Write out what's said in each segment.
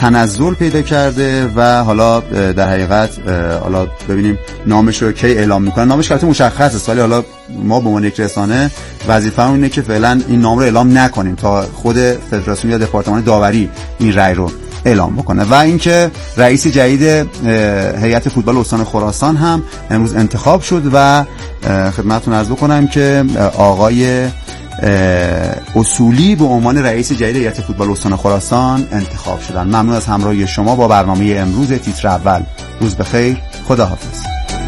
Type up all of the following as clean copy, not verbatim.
تنزل پیدا کرده و حالا در حقیقت حالا ببینیم نامش رو کی اعلام میکنن. نامش البته مشخصه، سالی حالا ما به عنوان یک رسانه وظیفه‌مون اینه که فعلا این نام رو اعلام نکنیم تا خود فدراسیون یا دپارتمان داوری این رأی رو اعلام بکنه. و اینکه رئیس جدید هیئت فوتبال استان خراسان هم امروز انتخاب شد و خدمتتون عرض بکنم که آقای اصولی به عنوان رئیس جدید هیئت فوتبال استان خراسان انتخاب شدن. ممنون از همراهی شما با برنامه امروز تیتر اول. روز بخیر، خداحافظ.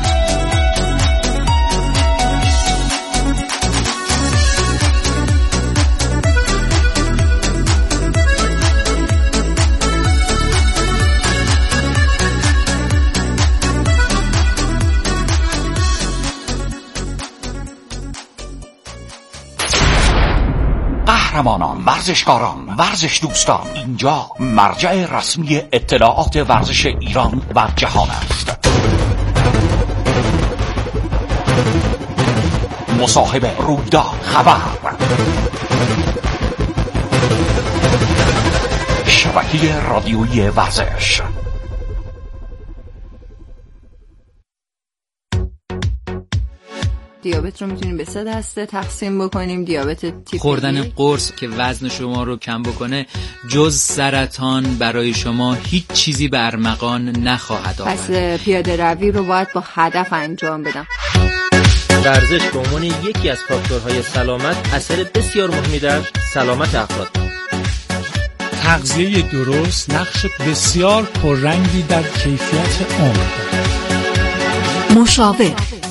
قهرمانان، ورزشکاران، ورزش دوستان، اینجا مرجع رسمی اطلاعات ورزش ایران و جهان است. مصاحبه، رویداد، خبر، شبکه رادیویی ورزش. دیابت رو میتونیم به 3 دسته تقسیم بکنیم. دیابت تیپ خوردن قرص که وزن شما رو کم بکنه جز سرطان برای شما هیچ چیزی به ارمغان نخواهد آورد. پس پیاده روی رو باید با هدف انجام بدم. ورزش به عنوان یکی از فاکتورهای سلامت اثر بسیار مهمی در سلامت افراد دارد. تغذیه درست نقش بسیار پررنگی در کیفیت عمر دارد. مشاور،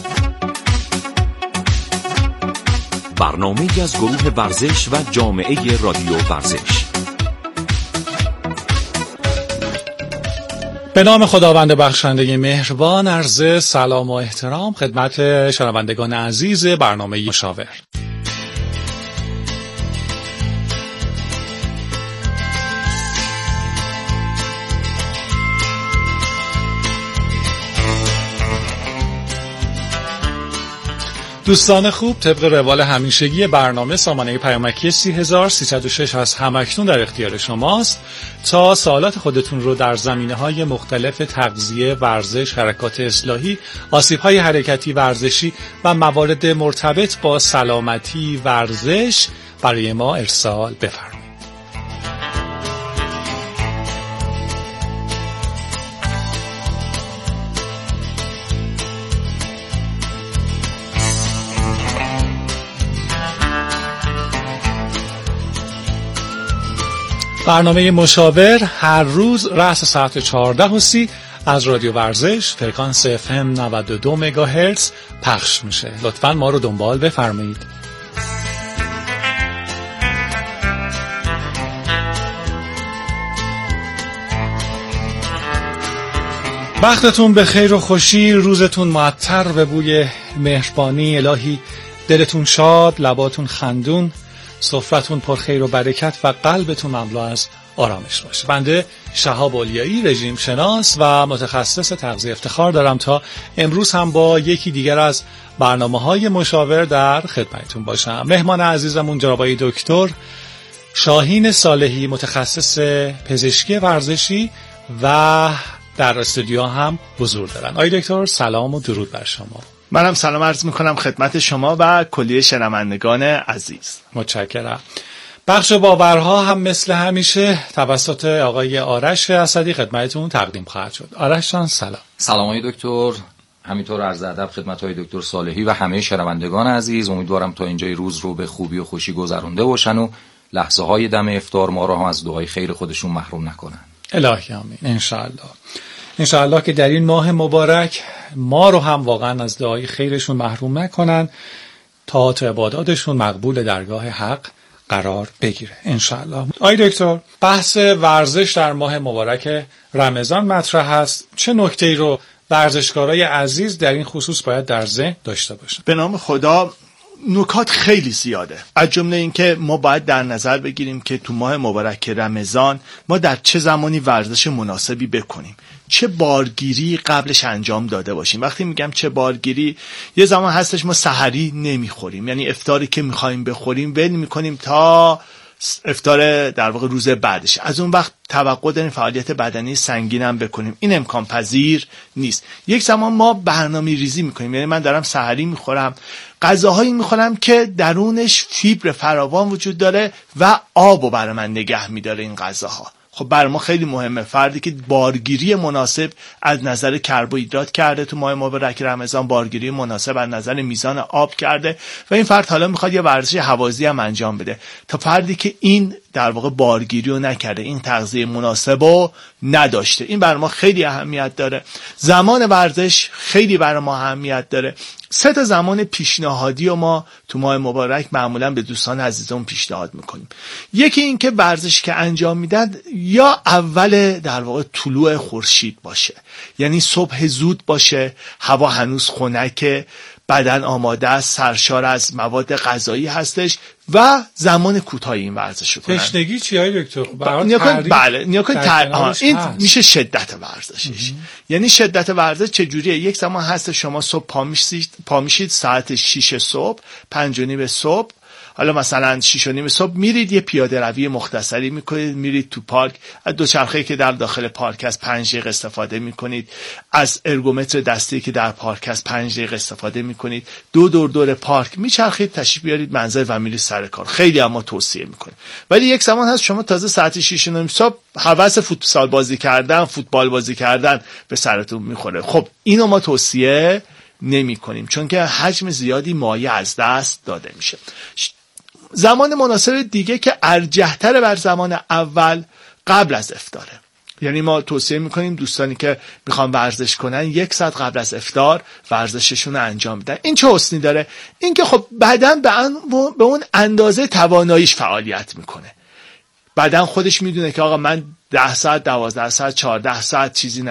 برنامه‌ای از گروه ورزش و جامعه رادیو ورزش. به نام خداوند بخشنده مهربان، عرض سلام و احترام خدمت شنوندگان عزیز برنامه مشاور. دوستان خوب، طبق روال همیشگی برنامه سامانه پیامکی 30306 از همکنون در اختیار شماست تا سوالات خودتون رو در زمینه‌های مختلف تغذیه، ورزش، حرکات اصلاحی، آسیب‌های حرکتی ورزشی و موارد مرتبط با سلامتی ورزش برای ما ارسال بفرمایید. برنامه مشاور هر روز رأس ساعت 14:30 از رادیو ورزش فرکانس FM 92 مگاهرتز پخش میشه. لطفاً ما رو دنبال بفرمایید. وقتتون به خیر و خوشی، روزتون معطر به بوی مهربانی الهی، دلتون شاد، لباتون خندون، سفرتون پر خیر و برکت و قلبتون مملو از آرامش باشه. بنده شهاب اولیایی، رژیم شناس و متخصص تغذیه، افتخار دارم تا امروز هم با یکی دیگر از برنامه‌های مشاور در خدمتتون باشم. مهمان عزیزمون جناب آقای دکتر شاهین صالحی، متخصص پزشکی ورزشی و در استودیو هم حضور دارن. آقای دکتر سلام و درود بر شما. منم سلام عرض میکنم خدمت شما و کلیه شنوندگان عزیز. متشکرم. بخش باورها هم مثل همیشه توسط آقای آرش اسدی خدمتتون تقدیم خواهد شد. آرش جان سلام. سلام آقای دکتر، همینطور عرض ادب خدمت آقای دکتر صالحی و همه شنوندگان عزیز. امیدوارم تا اینجای روز رو به خوبی و خوشی گذرونده باشن و لحظه های دم افطار ما رو هم از دعای خیر خودشون محروم نکنن. الهی آمین. انشاءالله که در این ماه مبارک ما رو هم واقعا از دعای خیرشون محروم نکنن تا عباداتشون مقبول درگاه حق قرار بگیره انشاءالله. آقای دکتر، بحث ورزش در ماه مبارک رمضان مطرح هست. چه نکته‌ای رو ورزشکارای عزیز در این خصوص باید در ذهن داشته باشن؟ به نام خدا نکات خیلی زیاده. از جمله اینکه ما باید در نظر بگیریم که تو ماه مبارک رمضان ما در چه زمانی ورزش مناسبی بکنیم، چه بارگیری قبلش انجام داده باشیم. وقتی میگم چه بارگیری، یه زمان هستش ما سحری نمیخوریم، یعنی افطاری که میخوایم بخوریم ول میکنیم تا افطار در واقع روز بعدش. از اون وقت توقع داریم فعالیت بدنی سنگین هم بکنیم. این امکان پذیر نیست. یک زمان ما برنامه‌ریزی میکنیم، یعنی من دارم سحری میخورم، غذاهایی میخورم که درونش فیبر فراوان وجود داره و آبو برای من نگه میداره این غذاها. خب برای ما خیلی مهمه فردی که بارگیری مناسب از نظر کربوهیدرات کرده تو ماه مبارک رمضان، بارگیری مناسب از نظر میزان آب کرده و این فرد حالا میخواد یه ورزش هوازی هم انجام بده، تا فردی که این در واقع بارگیری رو نکرده، این تغذیه مناسب رو نداشته. این برای ما خیلی اهمیت داره. زمان ورزش خیلی برای ما اهمیت داره. 3 زمان پیشنهادی رو ما تو ماه مبارک معمولا به دوستان عزیزمون پیشنهاد میکنیم. یکی این که ورزش که انجام میدن یا اول در واقع طلوع خورشید باشه، یعنی صبح زود باشه، هوا هنوز خنکه، بدن آماده است، سرشار از مواد غذایی هستش و زمان کوتاهی این ورزش رو کنن. تشنگی چی های دکتر؟ بله این میشه شدت ورزشش. یعنی شدت ورزش چجوریه؟ یک زمان هست شما صبح پا میشید ساعت 6 صبح، 5:30 صبح، حالا مثلا 6:30 صبح میرید یه پیاده روی مختصری میکنید، میرید تو پارک، از دوچرخه‌ای که در داخل پارک از 5 دقیقه استفاده میکنید، از ارگومتر دستی که در پارک از 5 دقیقه استفاده میکنید، دور پارک میچرخید، تشریف بیارید منزل و میرید سر کار. خیلی اما توصیه میکنیم. ولی یک زمان هست شما تازه ساعت 6:30 صبح هوس فوتبال بازی کردن به سرتون میخوره. خب اینو ما توصیه نمی کنیم، چون که حجم زیادی مایع از دست داده میشه. زمان مناسب دیگه که ارجح‌تر بر زمان اول قبل از افطاره. یعنی ما توصیه میکنیم دوستانی که میخوان ورزش کنن 1 ساعت قبل از افطار ورزششون رو انجام بدن. این چه حسنی داره؟ این که خب بدن به اون اندازه تواناییش فعالیت میکنه. بدن خودش میدونه که آقا من 10 ساعت 12 ساعت 14 ساعت چیزی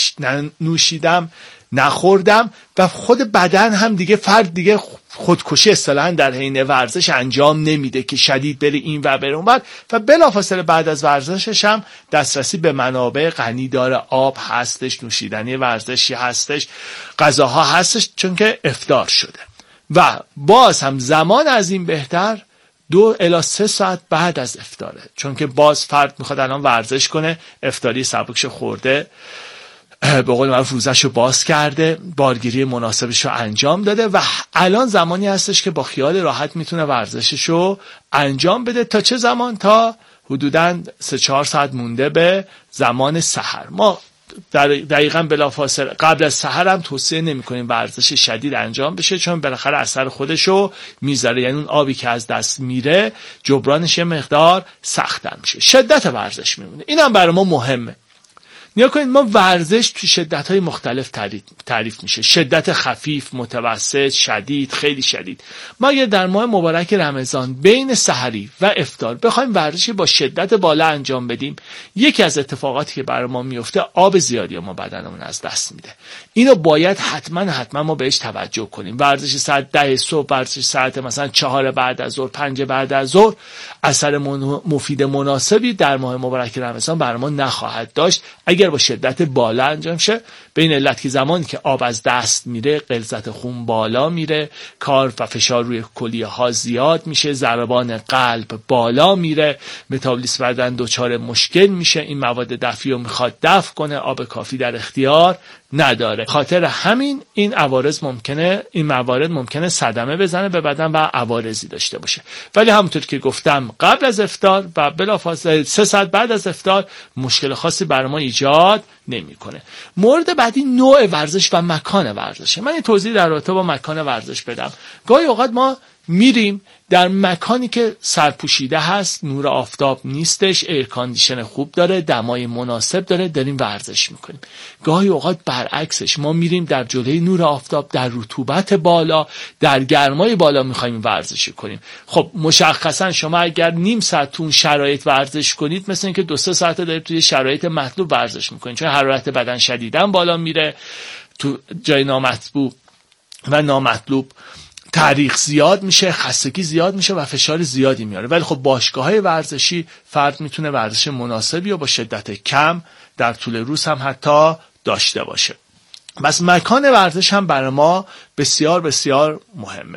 ننوشیدم نخوردم و خود بدن هم دیگه فرد دیگه خودکشی اصطلاحاً در حین ورزش انجام نمیده که شدید بره این و بره اون و بلافاصله بعد از ورزشش هم دسترسی به منابع غنی داره. آب هستش، نوشیدنی ورزشی هستش، غذاها هستش، چون که افطار شده. و باز هم زمان از این بهتر 2 الی 3 ساعت بعد از افطاره، چون که باز فرد میخواد الان ورزش کنه، افطاری سبکش خورده، به قول معروف روزش رو باز کرده، بارگیری مناسبش رو انجام داده و الان زمانی هستش که با خیال راحت میتونه ورزشش رو انجام بده. تا چه زمان؟ تا حدوداً 3-4 ساعت مونده به زمان سحر. ما دقیقاً بلافاصله قبل از سحر هم توصیه نمی کنیم ورزش شدید انجام بشه، چون بالاخره اثر خودشو میذاره، یعنی اون آبی که از دست میره جبرانش یه مقدار سخت‌تر میشه، شدت ورزش میمونه. اینم برای ما مهمه. نیا کنید ما ورزش تو شدت‌های مختلف تعریف میشه، شدت خفیف، متوسط، شدید، خیلی شدید. ما اگر در ماه مبارک رمضان بین سحری و افطار بخوایم ورزشی با شدت بالا انجام بدیم، یکی از اتفاقاتی که برای ما میفته آب زیادی ما بدنمون از دست میده. اینو باید حتما ما بهش توجه کنیم. ورزش ساعت 10 صبح، ورزش ساعت مثلا 4 بعد از ظهر، 5 بعد از ظهر اثر مفید مناسبی در ماه مبارک رمضان برای ما نخواهد داشت اگر با شدت بالا انجام شه. به این علت که زمانی که آب از دست میره غلظت خون بالا میره، کار و فشار روی کلیه ها زیاد میشه، ضربان قلب بالا میره، متابولیسم بدن دچار مشکل میشه، این مواد دفعی رو میخواد دفع کنه، آب کافی در اختیار نداره. خاطر همین این موارد ممکنه صدمه بزنه به بدن و عوارضی داشته باشه. ولی همونطور که گفتم قبل از افطار و بلافاصله 3 ساعت بعد از افطار مشکل خاصی برای ما ایجاد نمیکنه. مورد بعدی نوع ورزش و مکان ورزشه. من یه توضیح در رابطه با مکان ورزش بدم. گاهی اوقات ما میریم در مکانی که سرپوشیده هست، نور آفتاب نیستش، ایر کاندیشن خوب داره، دمای مناسب داره، داریم ورزش میکنیم. گاهی اوقات برعکسش، ما میریم در جلوی نور آفتاب، در رطوبت بالا، در گرمای بالا میخوایم ورزش کنیم. خب مشخصا شما اگر نیم ساعت تو اون شرایط ورزش کنید، مثل اینکه 2-3 ساعت دارید توی شرایط مطلوب ورزش میکنید، چون حرارت بدن شدیداً بالا میره، تو جای نامطلوب و نامطلوب تاریخ زیاد میشه، خستگی زیاد میشه و فشار زیادی میاره. ولی خب باشگاه‌های ورزشی فرد میتونه ورزش مناسبی و با شدت کم در طول روز هم حتی داشته باشه. بس مکان ورزش هم برای ما بسیار بسیار مهمه.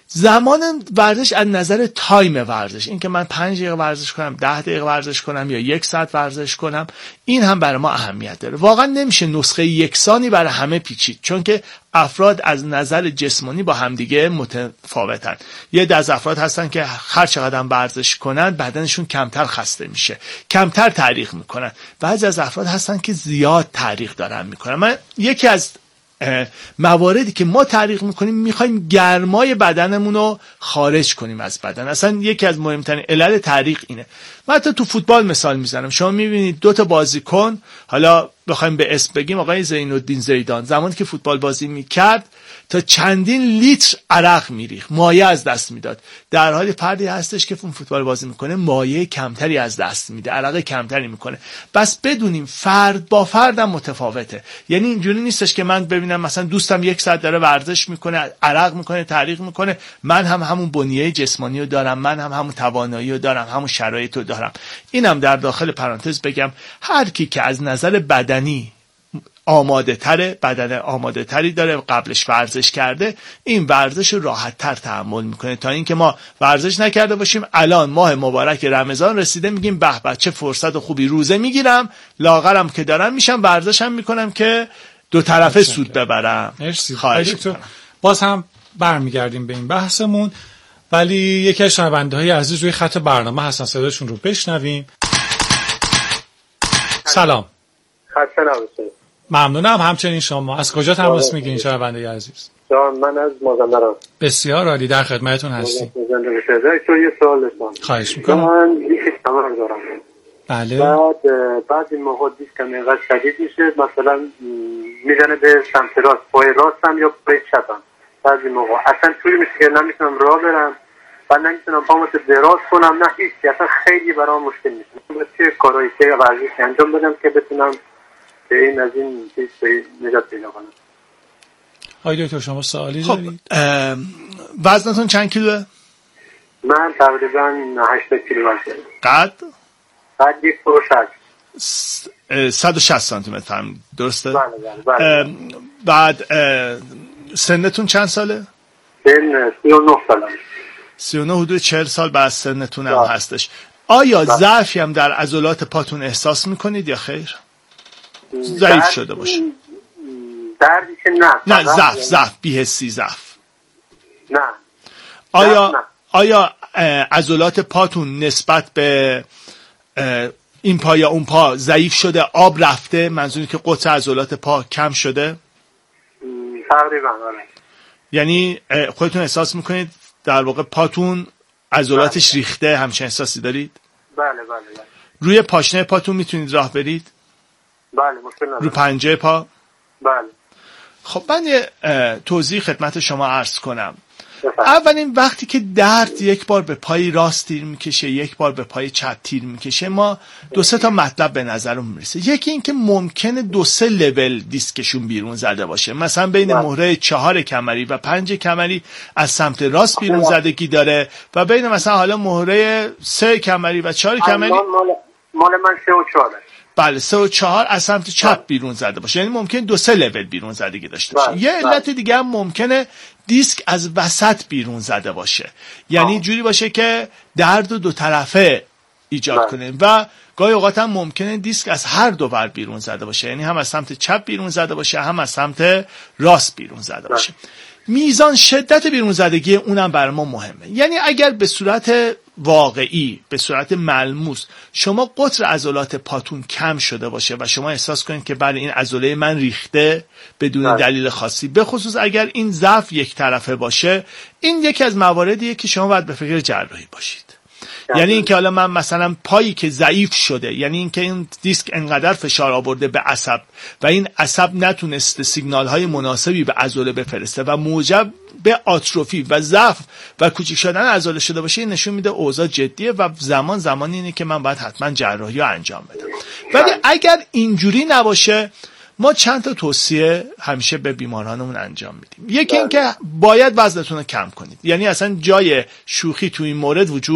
زمان ورزش از نظر تایم ورزش، این که من 5 دقیقه ورزش کنم، 10 دقیقه ورزش کنم یا 1 ساعت ورزش کنم، این هم برای ما اهمیت داره. واقعا نمیشه نسخه یکسانی برای همه پیچید، چون که افراد از نظر جسمانی با همدیگه متفاوتن. یه عده از افراد هستن که هر چقدر هم ورزش کنن بدنشون کمتر خسته میشه، کمتر تعریق میکنن. بعضی از افراد هستن که زیاد تعریق دارن میکنن. من یکی از مواردی که ما تعریق میکنیم، میخوایم گرمای بدنمون رو خارج کنیم از بدن. اصلا یکی از مهمترین علل تعریق اینه. من حتی تو فوتبال مثال میزنم. شما میبینید 2 تا بازیکن، حالا بخوایم به اسم بگیم، آقای زین‌الدین زیدان زمانی که فوتبال بازی میکرد تا چندین لیتر عرق میریخت، مایه از دست میداد، در حالی فردی هستش که فوتبال بازی میکنه مایه کمتری از دست میده، عرق کمتری میکنه. بس بدونیم فرد با فردم متفاوته. یعنی اینجوری نیستش که من ببینم مثلا دوستم 1 ساعت داره ورزش میکنه، عرق میکنه، تعریق میکنه، من هم همون بنیه جسمانی رو دارم، من هم همون توانایی رو دارم، همون شرایط رو دارم. اینم در داخل پرانتز بگم، هر کی که از نظر بدنی آماده تره، بدن آماده تری داره، قبلش ورزش کرده، این ورزش رو راحت تر تحمل میکنه تا اینکه ما ورزش نکرده باشیم. الان ماه مبارک رمضان رسیده، میگیم به به چه فرصت خوبی، روزه میگیرم، لاغرم که دارم میشم، ورزشم میکنم که دو طرفه سود ببرم. خواهش میکنم. باز هم برمیگردیم به این بحثمون، ولی یکی از شنونده‌های عزیز روی خط برنامه هستن، صداشون رو بشنویم. سلام. خسته نباشید. ممنونم. همچنین شما. از کجا تماس میگیرین شنونده عزیز؟ من از مازندران. بسیار عالی، در خدمتتون هستیم. تو یه سوال داشتم. خواهش میکنم. من دیسک کمر دارم. بله. بعد این موقع دیسکم اینقدر شدید میشه، مثلا میزنه به سمت راست، پای راستم یا پای چپم. بعضی موقع اصلا طوری میشه که نمیتونم راه برم و نمیتونم پامو دراز کنم، نه هیچ، اصلا خیلی برام مشکل میشه. چه کارایی که ورزشی انجام بدم که بتونم به این از این چیز نجات پیدا کنم؟ آقای دکتر شما سوالی دارید؟ وزنتون چند کیلوه؟ من تقریبا 80 کیلو وزنم. قد 160. 160 سانتی متر فرمودید، درسته؟ بله. بعد سنتون چند ساله؟ سن 39 سالم. 39، حدود 40 سال بعد سنتون هم هستش. آیا ضعفی هم در عضلات پاتون احساس میکنید یا خیر؟ ضعیف شده باشه؟ دردی که نه، ضعف، بی‌حسی ضعف. نه. آیا عضلات پاتون نسبت به این پا یا اون پا ضعیف شده، آب رفته، منظوری که قطر عضلات پا کم شده؟ تقریبا آره. یعنی خودتون احساس میکنید در واقع پاتون عضلاتش ریخته، همچین احساسی دارید؟ بله. روی پاشنه پاتون میتونید راه برید؟ بله، مشکل نداره. رو پنجه پا؟ بله. خب من یه توضیح خدمت شما عرض کنم. اولین وقتی که درد یک بار به پای راست تیر میکشه، یک بار به پای چپ تیر میکشه، ما 2-3 تا مطلب به نظرم میرسه. یکی این که ممکنه 2-3 لول دیسکشون بیرون زده باشه، مثلا بین مهره 4 کمری و 5 کمری از سمت راست بیرون زدگی داره و بین مثلا حالا مهره 3 کمری و 4 کمری مال من 3 و 4. بله، 3 و 4 از سمت چپ بیرون زده باشه، یعنی ممکن 2-3 لول بیرون زدگی داشته باشه. یه علت دیگه هم ممکنه دیسک از وسط بیرون زده باشه، یعنی جوری باشه که درد و 2 طرفه ایجاد کنه و گاهی اوقات هم ممکنه دیسک از هر دو ور بیرون زده باشه، یعنی هم از سمت چپ بیرون زده باشه، هم از سمت راست بیرون زده باشه. میزان شدت بیرون زدگی اونم برای ما مهمه. یعنی اگر به صورت واقعی، به صورت ملموس شما قطر عضلات پاتون کم شده باشه و شما احساس کنید که بله این عضله من ریخته بدون دلیل خاصی، به خصوص اگر این ضعف یک طرفه باشه، این یکی از مواردیه که شما باید به فکر جراحی باشید. یعنی اینکه حالا من مثلا پایی که ضعیف شده، یعنی اینکه این دیسک انقدر فشار آورده به عصب و این عصب نتونسته سیگنال های مناسبی به عضله بفرسته و موجب به آتروفی و ضعف و کوچیک شدن عضله شده باشه، این نشون میده اوضاع جدیه و زمانی اینه که من باید حتما جراحی رو انجام بدم. ولی اگر اینجوری نباشه، ما چند تا توصیه همیشه به بیمارانمون انجام میدیم. یکی این که باید وزنتون رو کم کنید، یعنی اصلا جای شوخی تو این مورد وجود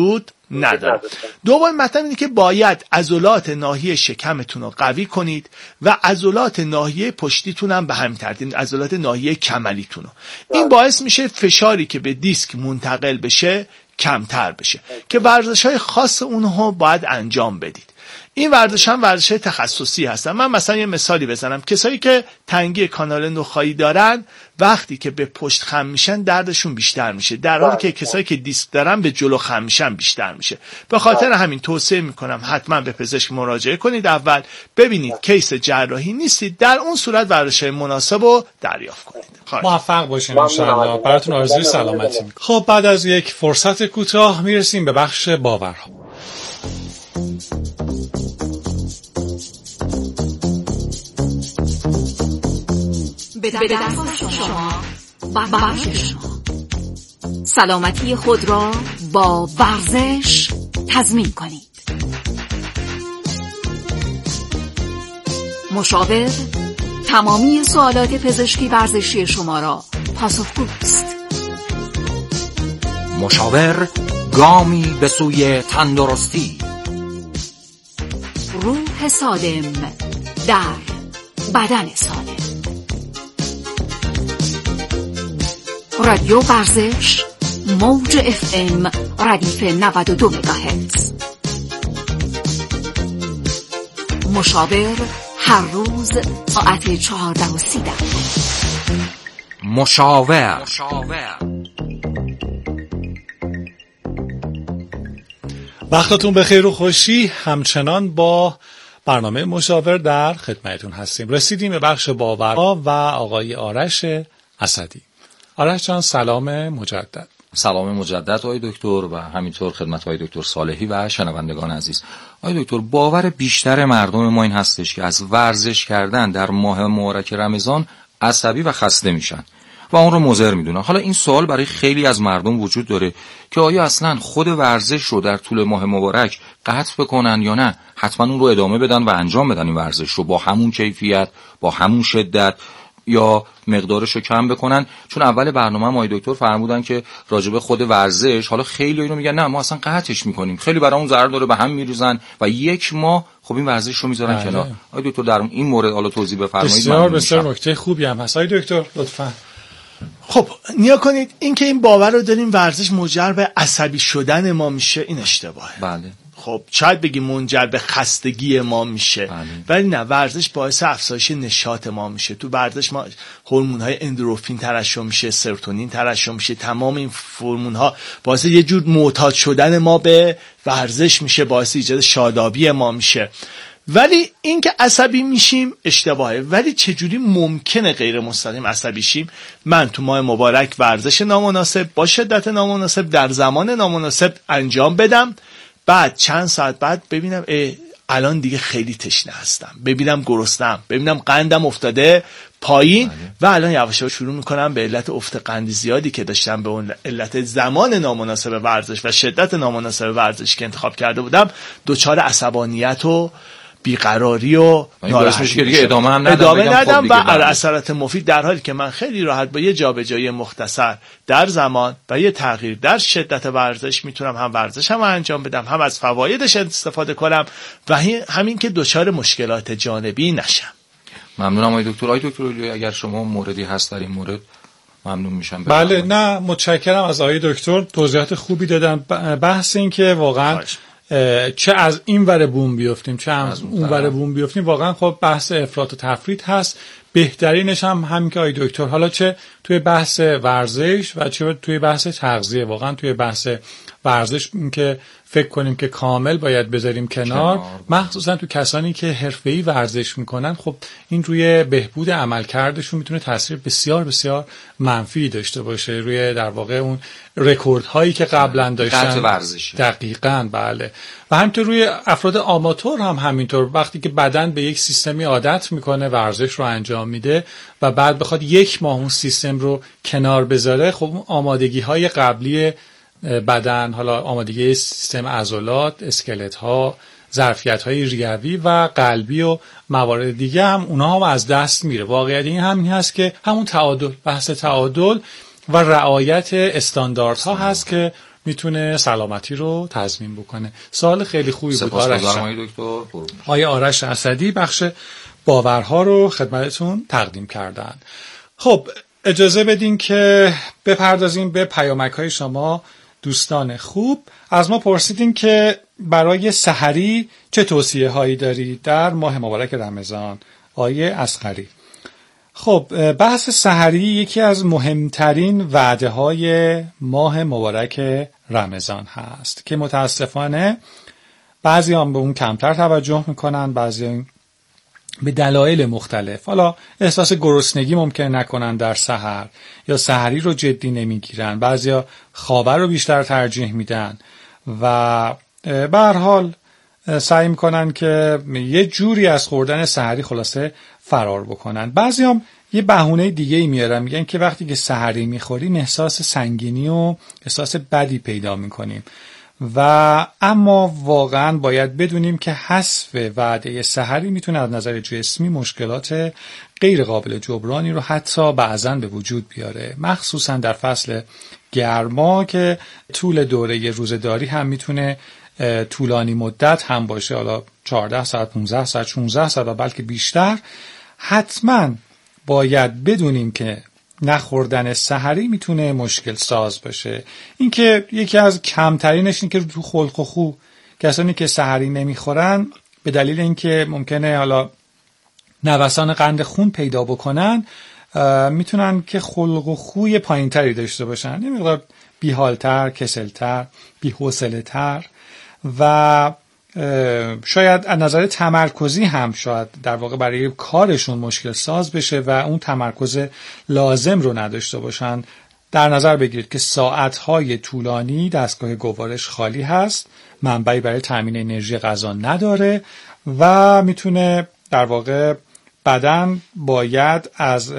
نداره. دوم مطلب اینه که باید عضلات ناحیه شکمتون رو قوی کنید و عضلات ناحیه پشتیتون هم به همین ترتیب، عضلات ناحیه کمریتون رو. این باعث میشه فشاری که به دیسک منتقل بشه کمتر بشه که ورزش‌های خاص اونها باید انجام بدید. این ورزش هم ورزش‌های تخصصی هستن. من مثلا یه مثالی بزنم. کسایی که تنگی کانال نخاعی دارن وقتی که به پشت خم میشن دردشون بیشتر میشه، در حالی که کسایی که دیسک دارن به جلو خم میشن بیشتر میشه. به خاطر همین توصیه میکنم حتما به پزشک مراجعه کنید، اول ببینید کیس جراحی نیستید، در اون صورت ورزش‌های مناسب رو دریافت کنید. موفق باشین ان شاءالله. براتون آرزوی سلامتی میکنم. خب بعد از یک فرصت کوتاه میرسیم به بخش باورها. به دست شما بخش شما. سلامتی خود را با ورزش تضمین کنید. مشاور تمامی سوالات پزشکی ورزشی شما را پاسخگوست. مشاور گامی به سوی تندرستی. روح سالم در بدن سالم. رادیو ورزش موج FM ردیف 92 مگاهرتز. مشاور هر روز ساعت 14:30. مشاور. وقتتون بخیر و خوشی. همچنان با برنامه مشاور در خدمتتون هستیم. رسیدیم به بخش باورها و آقای آرش اسدی. آرش جان سلام مجدد. سلام مجدد آقای دکتر و همینطور خدمت آقای دکتر صالحی و شنوندگان عزیز. آقای دکتر، باور بیشتر مردم ما این هستش که از ورزش کردن در ماه مبارک رمضان عصبی و خسته میشن و اون رو مضر میدونن. حالا این سوال برای خیلی از مردم وجود داره که آیا اصلا خود ورزش رو در طول ماه مبارک قطع بکنن یا نه حتما اون رو ادامه بدن و انجام بدن این ورزش رو با همون کیفیت، با همون شدت، یا مقدارش رو کم بکنن. چون اول برنامه ما دکتر فرمودن که راجب خود ورزش حالا خیلی اینو میگن نه ما اصلا قطعش میکنیم، خیلی برامون ضرر داره، به هم میریزن و یک ماه خب این ورزش رو میذارن کنار. آقای دکتر در این مورد حالا توضیح بفرمایید. بسیار نکته خوبی هم هست آقای دکتر، لطفاً. خب نیا کنید این که این باور رو داریم ورزش منجر به عصبی شدن ما میشه، این اشتباهه. بله. خب شاید بگی منجر به خستگی ما میشه، ولی نه، ورزش باعث افزایش نشاط ما میشه. تو ورزش ما هورمون‌های اندورفین ترشح میشه، سروتونین ترشح میشه، تمام این هورمون‌ها باعث یه جور معتاد شدن ما به ورزش میشه، باعث ایجاد شادابی ما میشه. ولی این که عصبی میشیم اشتباهه. ولی چجوری ممکنه غیر مستقیم عصبی شیم؟ من تو ماه مبارک ورزش نامناسب با شدت نامناسب در زمان نامناسب انجام بدم، بعد چند ساعت بعد ببینم الان دیگه خیلی تشنه هستم، ببینم گرسنه‌ام، ببینم قندم افتاده پایین و الان یواش یواش شروع میکنم به علت افت قند زیادی که داشتم، به اون علت زمان نامناسب ورزش و شدت نامناسب ورزش که انتخاب کرده بودم، دچار عصبانیت و بیقراری و ناراحتی دیگه ادامه ندم و اثرات مفید، در حالی که من خیلی راحت با یه جابجایی مختصر در زمان و یه تغییر در شدت ورزش میتونم هم ورزشم انجام بدم، هم از فوایدش استفاده کنم و همین که دچار مشکلات جانبی نشم. ممنونم آقای دکتر. آقای دکتر اگر شما موردی هست در این مورد ممنون میشم. بله نه متشکرم از آقای دکتر، توضیحات خوبی دادن. بحث این که واقعا چه از این ور بوم بیفتیم چه از اون ور بوم بیفتیم واقعا خب بحث افراط و تفرید هست. بهترینش هم همین که آقای دکتر، حالا چه توی بحث ورزش و چه توی بحث تغذیه، واقعا توی بحث ورزش این که فکر کنیم که کامل باید بذاریم کنار. مخصوصا تو کسانی که حرفه‌ای ورزش میکنن، خب این روی بهبود عملکردشون میتونه تاثیر بسیار بسیار منفی داشته باشه روی در واقع اون رکوردهایی که قبلا داشتن. دقیقاً بله. و همینطور روی افراد آماتور هم همینطور، وقتی که بدن به یک سیستمی عادت میکنه، ورزش رو انجام میده و بعد بخواد یک ماه اون سیستم رو کنار بذاره، خب آمادگی‌های قبلی بدن، حالا آمادگی سیستم عضلات، اسکلت ها، ظرفیت های ریوی و قلبی و موارد دیگه هم اونها هم از دست میره. واقعیت این همین هست که همون تعادل، بحث تعادل و رعایت استانداردها هست که میتونه سلامتی رو تضمین بکنه. سوال خیلی خوبی بود آرش. سپاسگزارم دکتر. آقای آرش اسدی بخش باورها رو خدمتتون تقدیم کردن. خب اجازه بدین که بپردازیم به پیامک‌های شما دوستان خوب. از ما پرسیدین که برای سحری چه توصیه هایی دارید در ماه مبارک رمضان؟ آقای اصغری. خب بحث سحری یکی از مهمترین وعده های ماه مبارک رمضان هست که متاسفانه بعضی هم به اون کمتر توجه میکنن، بعضی به دلایل مختلف، حالا احساس گرسنگی ممکن نکنن در سحر یا سحری رو جدی نمیگیرن، بعضیا خوابه رو بیشتر ترجیح میدن و به هر حال سعی میکنن که یه جوری از خوردن سحری خلاصه فرار بکنن. بعضی هم یه بهونه دیگه ای میارن، میگن که وقتی که سحری میخوریم احساس سنگینی و احساس بدی پیدا میکنیم و اما واقعا باید بدونیم که حذف وعده سحری میتونه از نظر جسمی مشکلات غیر قابل جبرانی رو حتی بعضاً به وجود بیاره، مخصوصا در فصل گرما که طول دوره روزه‌داری هم میتونه طولانی مدت هم باشه، حالا 14 ساعت 15 ساعت 16 ساعت و بلکه بیشتر. حتما باید بدونیم که نخوردن سحری میتونه مشکل ساز باشه. این که یکی از کمترینش این که تو خلق و خو کسانی که سحری نمیخورن به دلیل اینکه ممکنه حالا نوسان قند خون پیدا بکنن میتونن که خلق و خوی پایینتری داشته باشن، یه مقدار بیحالتر، کسلتر، بی‌حوصله‌تر و شاید از نظر تمرکزی هم شاید در واقع برای کارشون مشکل ساز بشه و اون تمرکز لازم رو نداشته باشن. در نظر بگیرید که ساعتهای طولانی دستگاه گوارش خالی هست، منبعی برای تامین انرژی غذا نداره و میتونه در واقع بدن باید از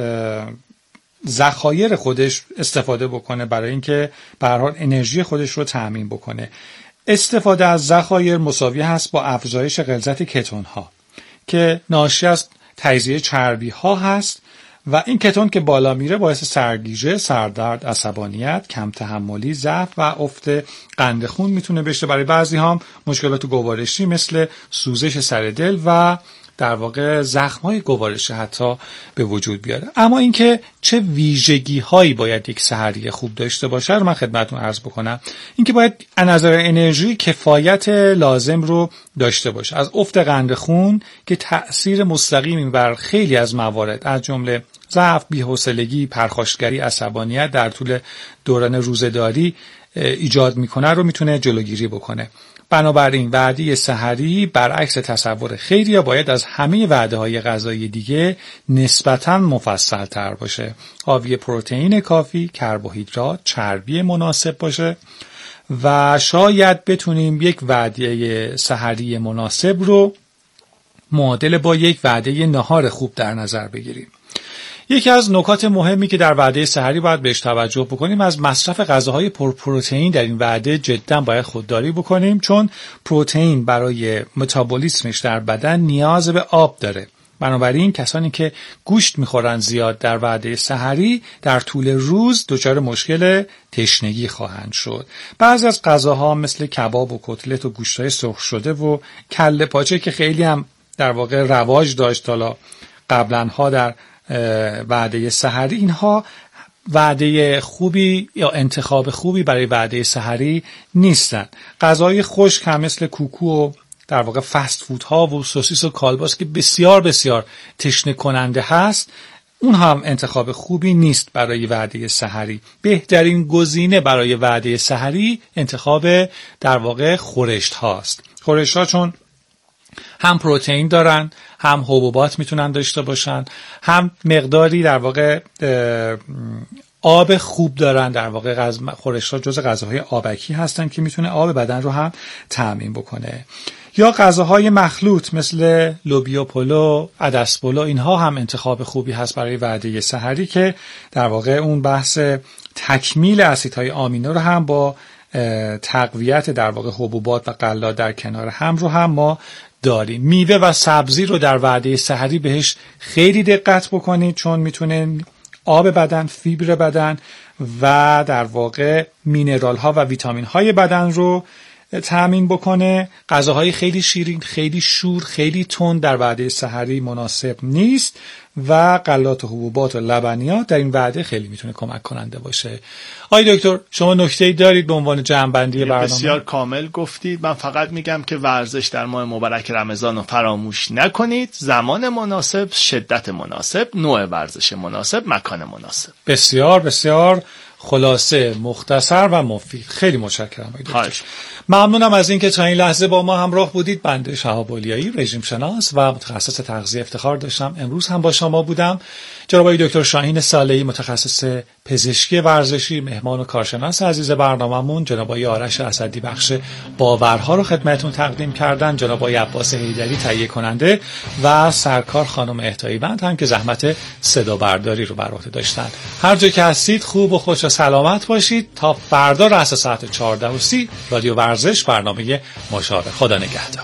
ذخایر خودش استفاده بکنه برای اینکه به هر حال انرژی خودش رو تامین بکنه. استفاده از ذخایر مساوی هست با افزایش غلظت کتون ها که ناشی از تجزیه چربی ها هست و این کتون که بالا میره باعث سرگیجه، سردرد، عصبانیت، کم تحملی، ضعف و افت قند خون میتونه بشه. برای بعضی هم مشکلات گوارشی مثل سوزش سر دل و در واقع زخم‌های گوارشی حتی به وجود بیاره. اما اینکه چه ویژگی‌هایی باید یک سحری خوب داشته باشه رو من خدمتتون عرض بکنم. اینکه باید از نظر انرژی کفایت لازم رو داشته باشه، از افت قند خون که تأثیر مستقیمی بر خیلی از موارد از جمله ضعف، بی‌حوصلگی، پرخاشگری، عصبانیت در طول دوران روزه‌داری ایجاد میکنه رو میتونه جلوگیری بکنه. بنابراین وعده سحری برعکس تصور خیلی‌ها باید از همه وعده‌های غذایی دیگه نسبتاً مفصل تر باشه. حاوی پروتئین کافی، کربوهیدرات، چربی مناسب باشه و شاید بتونیم یک وعده سحری مناسب رو معادل با یک وعده نهار خوب در نظر بگیریم. یکی از نکات مهمی که در وعده سحری باید بهش توجه بکنیم از مصرف غذاهای پرپروتئین در این وعده جدا باید خودداری بکنیم، چون پروتئین برای متابولیسمش در بدن نیاز به آب داره. بنابراین کسانی که گوشت میخورن زیاد در وعده سحری در طول روز دچار مشکل تشنگی خواهند شد. بعضی از غذاها مثل کباب و کتلت و گوشت‌های سرخ شده و کله پاچه که خیلی هم در واقع رواج داشت حالا قبلن‌ها در وعده سحری، اینها وعده خوبی یا انتخاب خوبی برای وعده سحری نیستن. غذای خشک هم مثل کوکو و در واقع فست فود ها و سوسیس و کالباس که بسیار بسیار تشنه کننده هست، اون هم انتخاب خوبی نیست برای وعده سحری. بهترین گزینه برای وعده سحری انتخاب در واقع خورشت هاست. خورشت ها چون هم پروتئین دارن، هم حبوبات میتونن داشته باشن، هم مقداری در واقع آب خوب دارن. در واقع خورشت‌ها جزء غذاهای آبکی هستن که میتونه آب بدن رو هم تامین بکنه. یا غذاهای مخلوط مثل لوبیا پلو، عدس پلو، اینها هم انتخاب خوبی هست برای وعده سحری که در واقع اون بحث تکمیل اسیدهای آمینو رو هم با تقویت در واقع حبوبات و غلات در کنار هم رو هم ما داریم. میوه و سبزی رو در وعده سحری بهش خیلی دقت بکنید چون میتونه آب بدن، فیبر بدن و در واقع مینرال ها و ویتامین های بدن رو تامین بکنه. غذاهای خیلی شیرین، خیلی شور، خیلی تند در وعده سحری مناسب نیست و غلات و حبوبات و لبنیات در این وعده خیلی میتونه کمک کننده باشه. آقای دکتر شما نکته‌ای دارید به عنوان جمع‌بندی برنامه؟ بسیار کامل گفتید. من فقط میگم که ورزش در ماه مبارک رمضان رو فراموش نکنید. زمان مناسب، شدت مناسب، نوع ورزش مناسب، مکان مناسب. بسیار بسیار خلاصه، مختصر و مفید. خیلی متشکرم آقای دکتر. ممنونم از اینکه تا این لحظه با ما همراه بودید. بنده شهاب علیایی، رژیم شناس و متخصص تغذیه، افتخار داشتم امروز هم با شما بودم. جناب آقای دکتر شاهین صالحی، متخصص پزشکی ورزشی، مهمان و کارشناس عزیز برنامه‌مون، جناب آقای آرش اسدی بخش باورها رو خدمتتون تقدیم کردن، جناب آقای عباس حیدری تهیه کننده و سرکار خانم اهتایی‌وند هم که زحمت صدا برداری رو بر عهده داشتن. هر جا که هستید خوب و خوش و سلامت باشید. تا فردا رأس ساعت 14:30 رادیو ورزش، برنامه مشاور. خدا نگهدار.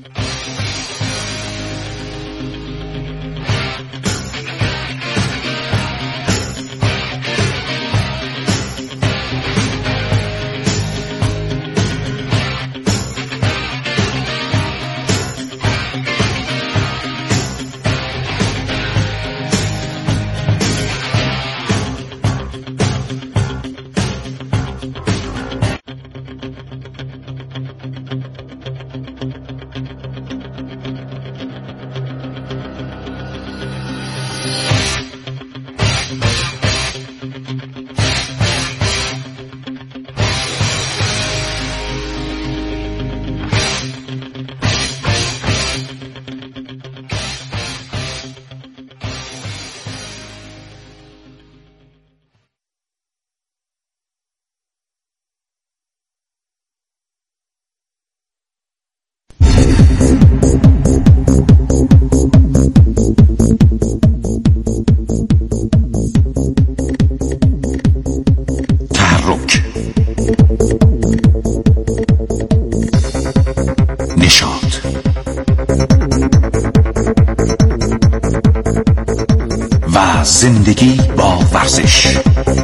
زندگی با ورزش.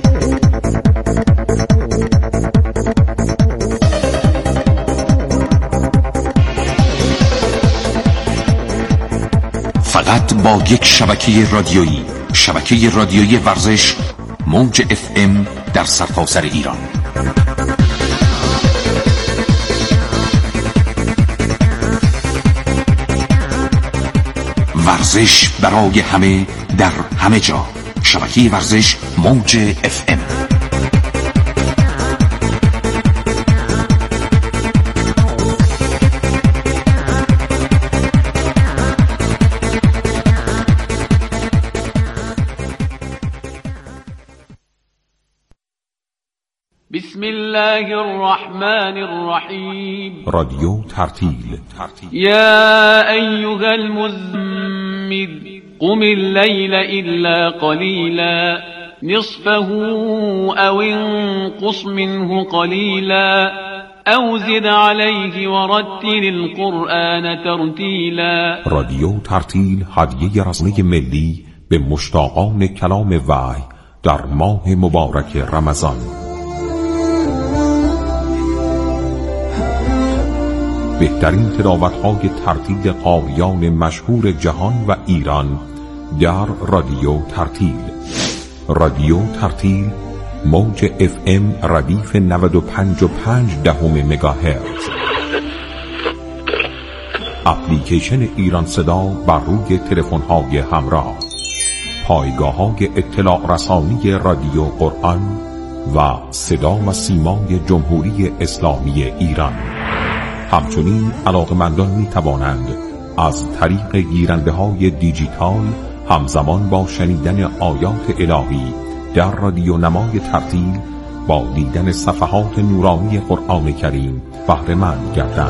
فقط با یک شبکه رادیویی، شبکه رادیویی ورزش، موج FM در سرتاسر ایران. ورزش برای همه در همه جا. شبکه ورزش موج FM. بسم الله الرحمن الرحیم. رادیو ترتیل. یا ایها المزمل قم الليل إلا قليلا نصفه أو انقص منه قليلا أو زد عليه ورتل القرآن ترتيلا. رادیو ترتیل، هدیه رسمی ملی به مشتاقان کلام وحی در ماه مبارک رمضان. بهترین تلاوت‌های ترتیل قاریان مشهور جهان و ایران در رادیو ترتیل. رادیو ترتیل موج FM ردیف 95.5 مگاهرتز. اپلیکیشن ایران صدا بر روی تلفن‌های همراه. پایگاه‌های اطلاع رسانی رادیو قرآن و صدا و سیمای جمهوری اسلامی ایران. همچنین علاقه‌مندان می‌توانند از طریق گیرنده‌های دیجیتال همزمان با شنیدن آیات الهی در رادیو نمای ترتیل با دیدن صفحات نورانی قرآن کریم بهره مند گردند.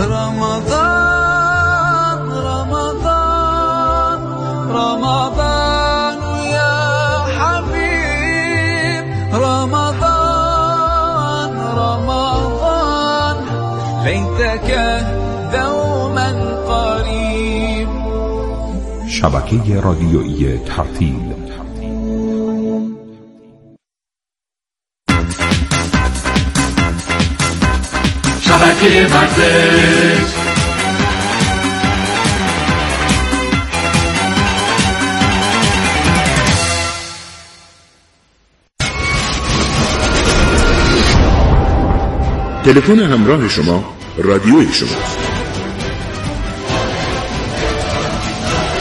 رمضان رمضان رمضان یا حبیب رمضان رمضان لیتک دوما قریب. شبکه رادیویی ترتیل. شبکه ورزش. تلفن همراه شما رادیوی شماست.